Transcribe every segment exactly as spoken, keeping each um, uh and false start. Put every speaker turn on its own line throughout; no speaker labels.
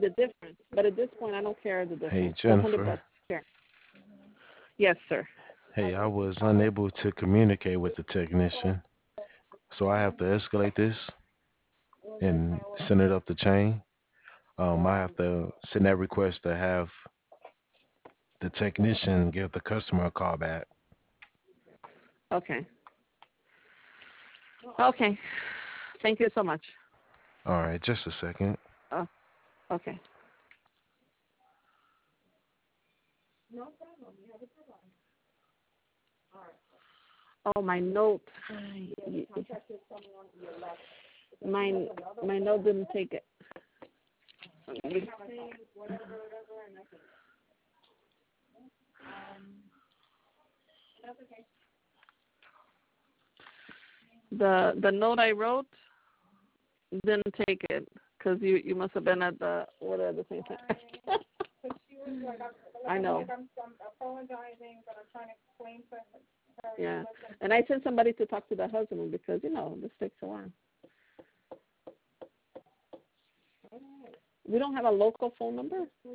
the difference. But at this point, I don't care the
Hey,
difference. one hundred
Jennifer.
bucks. Care. Yes, sir.
Hey, I was unable to communicate with the technician, so I have to escalate this and send it up the chain. Um, I have to send that request to have the technician give the customer a call back.
Okay. Okay. Thank you so much.
All right, just a second.
Oh, okay. Oh, my note. My my note didn't take it. The the note I wrote didn't take it because you, you must have been at the order at the same time. I know. Yeah, and I sent somebody to talk to the husband because you know this takes a while. We don't have a local phone number. I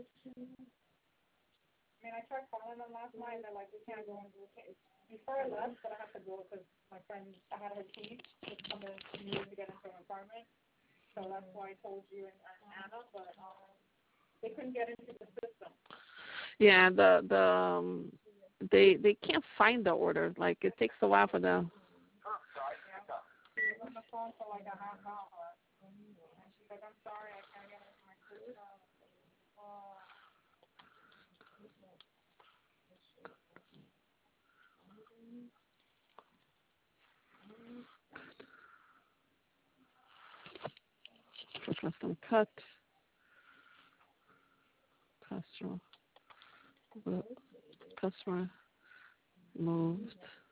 mean, I tried calling them last night. They're like, we can't go into the case. Before I left, but I have to go because my friend, I had her keys to come in to to get into an apartment. So that's why I told you and, and Anna, but um, they couldn't get into the system. Yeah, the the um, they they can't find the order. Like it takes a while for them. She was on the phone for like a half hour. And she's like, I'm sorry, I can't get into my system. Uh, for custom cut, customer, customer moved,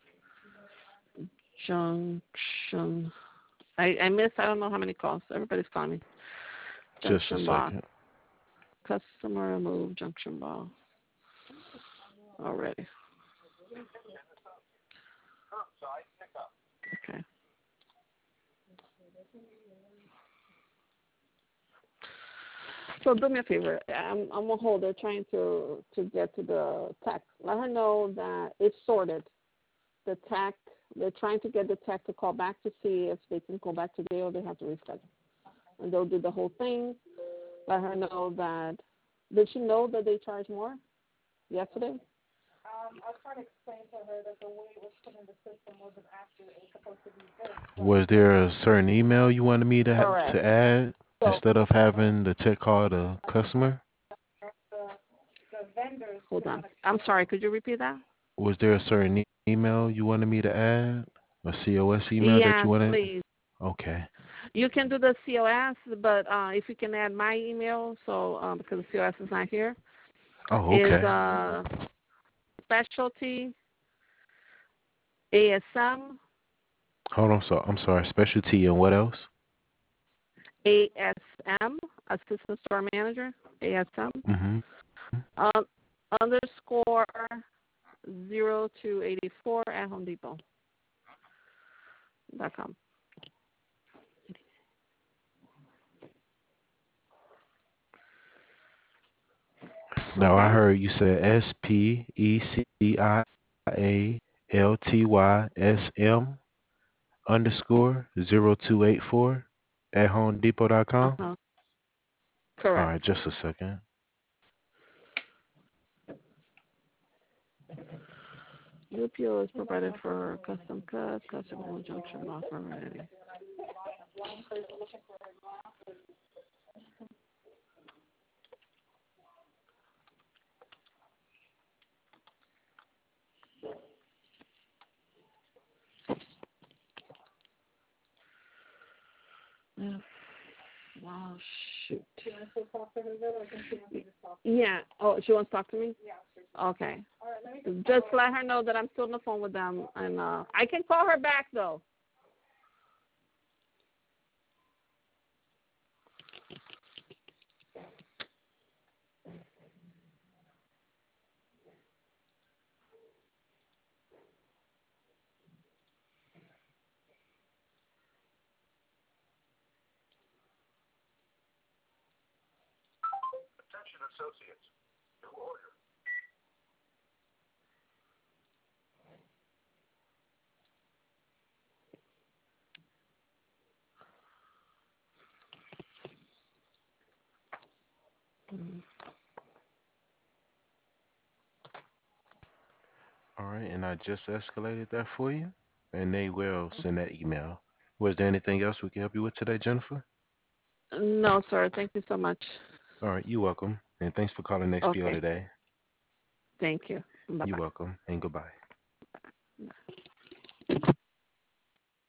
junction. I, I missed, I don't know how many calls. Everybody's calling me.
Just a
Junction box.
second.
Customer removed junction box. Already. Okay. So do me a favor. I'm I'm on hold. They're trying to to get to the tech. Let her know that it's sorted. The tech. They're trying to get the tech to call back to see if they can go back today or they have to reschedule. And they'll do the whole thing. Let her know that. Did she know that they charge more yesterday? Um, I was trying to explain to her that the way it was put in the system wasn't accurate. It was supposed to be this.
Was there a certain email you wanted me to ha-
Correct.
to add
So,
instead of having the tech call the customer?
the, the vendors. Hold on. I'm sorry. Could you repeat that?
Was there a certain e- email you wanted me to add? A C O S email that
Yes,
you wanted?
please.
Okay.
You can do the C O S, but uh, if you can add my email, so um, because the C O S is not here,
Oh,
is
okay.
uh, specialty A S M
Hold on. So I'm sorry. Specialty and what else?
A S M Assistant Store Manager A S M
Mm-hmm.
um, underscore zero two eighty four at Home Depot dot com.
Now I
Okay.
heard you said S P E C I A L T Y S M underscore zero two eight four at home depot dot
Uh
com.
huh.
All
Correct.
right, just a second.
U P O is provided for custom cut, custom junction offer ready. Yeah. Wow, shoot. Yeah. Oh, she wants to talk to me? Yeah. Okay. Just let her know that I'm still on the phone with them, and uh, I can call her back though.
All right, and I just escalated that for you, and they will send that email. Was there anything else we can help you with today, Jennifer?
No, sir. Thank you so much.
All right, you're welcome, and thanks for calling X P O
Okay.
today.
Thank you.
You're
Bye-bye.
welcome, and goodbye.